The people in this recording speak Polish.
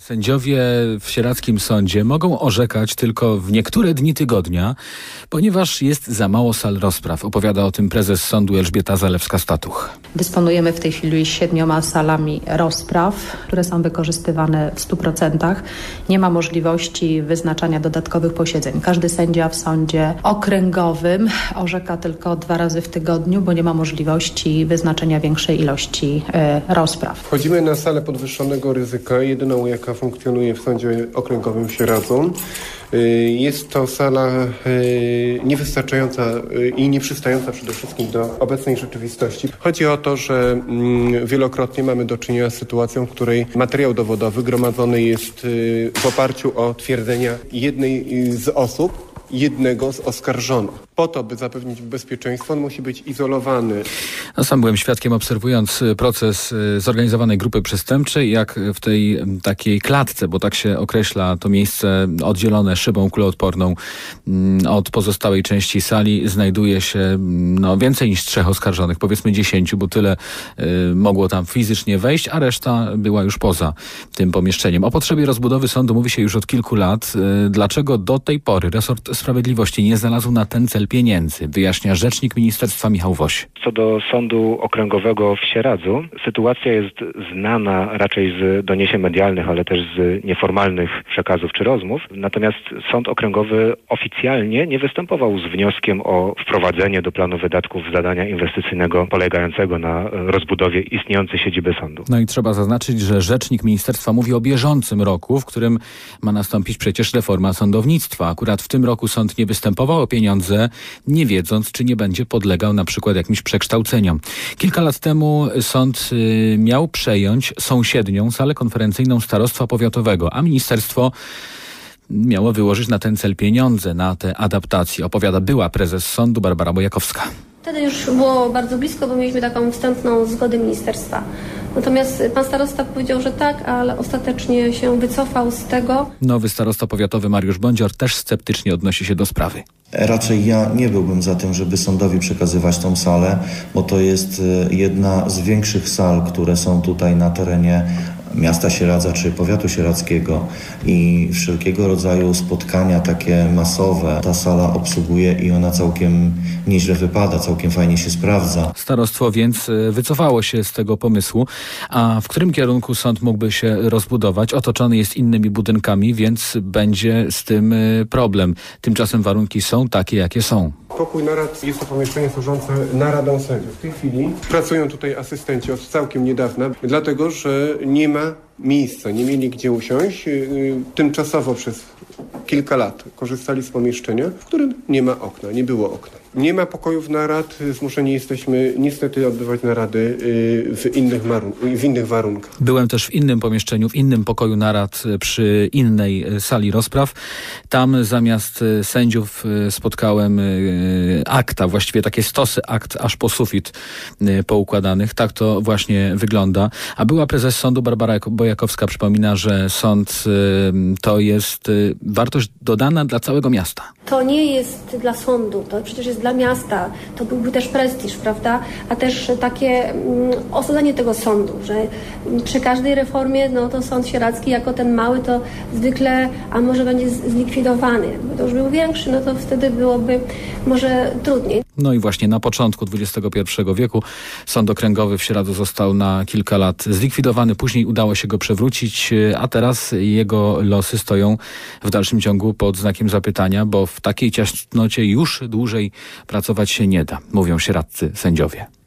Sędziowie w sieradzkim sądzie mogą orzekać tylko w niektóre dni tygodnia, ponieważ jest za mało sal rozpraw. Opowiada o tym prezes sądu Elżbieta Zalewska-Statuch. Dysponujemy w tej chwili 7 salami rozpraw, które są wykorzystywane w 100%. Nie ma możliwości wyznaczania dodatkowych posiedzeń. Każdy sędzia w sądzie okręgowym orzeka tylko 2 razy w tygodniu, bo nie ma możliwości wyznaczenia większej ilości rozpraw. Wchodzimy na salę podwyższonego ryzyka, jedyną jaka funkcjonuje w sądzie okręgowym w Sieradzu. Jest to sala niewystarczająca i nieprzystająca przede wszystkim do obecnej rzeczywistości. Chodzi o to, że wielokrotnie mamy do czynienia z sytuacją, w której materiał dowodowy gromadzony jest w oparciu o twierdzenia jednej z osób, jednego z oskarżonych. Po to, by zapewnić bezpieczeństwo, on musi być izolowany. No, sam byłem świadkiem, obserwując proces zorganizowanej grupy przestępczej, jak w tej takiej klatce, bo tak się określa to miejsce oddzielone szybą kuloodporną od pozostałej części sali, znajduje się więcej niż 3 oskarżonych, powiedzmy 10, bo tyle mogło tam fizycznie wejść, a reszta była już poza tym pomieszczeniem. O potrzebie rozbudowy sądu mówi się już od kilku lat. Dlaczego do tej pory resort sprawiedliwości nie znalazł na ten cel pieniędzy, wyjaśnia rzecznik ministerstwa Michał Woś. Co do sądu okręgowego w Sieradzu, sytuacja jest znana raczej z doniesień medialnych, ale też z nieformalnych przekazów czy rozmów. Natomiast sąd okręgowy oficjalnie nie występował z wnioskiem o wprowadzenie do planu wydatków zadania inwestycyjnego polegającego na rozbudowie istniejącej siedziby sądu. No i trzeba zaznaczyć, że rzecznik ministerstwa mówi o bieżącym roku, w którym ma nastąpić przecież reforma sądownictwa. Akurat w tym roku sąd nie występował o pieniądze, nie wiedząc, czy nie będzie podlegał na przykład jakimś przekształceniom. Kilka lat temu sąd miał przejąć sąsiednią salę konferencyjną Starostwa Powiatowego, a ministerstwo miało wyłożyć na ten cel pieniądze, na te adaptacje. Opowiada była prezes sądu Barbara Bojakowska. Wtedy już było bardzo blisko, bo mieliśmy taką wstępną zgodę ministerstwa. Natomiast pan starosta powiedział, że tak, ale ostatecznie się wycofał z tego. Nowy starosta powiatowy Mariusz Bądzior też sceptycznie odnosi się do sprawy. Raczej ja nie byłbym za tym, żeby sądowi przekazywać tą salę, bo to jest jedna z większych sal, które są tutaj na terenie miasta Sieradza czy powiatu sieradzkiego i wszelkiego rodzaju spotkania takie masowe ta sala obsługuje i ona całkiem nieźle wypada, całkiem fajnie się sprawdza. Starostwo więc wycofało się z tego pomysłu, a w którym kierunku sąd mógłby się rozbudować? Otoczony jest innymi budynkami, więc będzie z tym problem. Tymczasem warunki są takie, jakie są. Pokój narad jest to pomieszczenie służące naradą sędziów. W tej chwili pracują tutaj asystenci od całkiem niedawna, dlatego że nie ma miejsca, nie mieli gdzie usiąść. Tymczasowo przez kilka lat korzystali z pomieszczenia, w którym nie ma okna, nie było okna. Nie ma pokojów narad, zmuszeni jesteśmy niestety odbywać narady w innych warunkach. Byłem też w innym pomieszczeniu, w innym pokoju narad przy innej sali rozpraw. Tam zamiast sędziów spotkałem akta, właściwie takie stosy akt aż po sufit poukładanych. Tak to właśnie wygląda. A była prezes sądu Barbara Bojakowska przypomina, że sąd to jest wartość dodana dla całego miasta. To nie jest dla sądu, to przecież jest dla miasta. To byłby też prestiż, prawda? A też takie osadzenie tego sądu, że przy każdej reformie, to sąd sieradzki jako ten mały to zwykle, a może będzie zlikwidowany. Jakby to już był większy, to wtedy byłoby może trudniej. No i właśnie na początku XXI wieku sąd okręgowy w Sieradzu został na kilka lat zlikwidowany. Później udało się go przewrócić, a teraz jego losy stoją w dalszym ciągu pod znakiem zapytania, bo w takiej ciasnocie już dłużej pracować się nie da, mówią sieradcy sędziowie.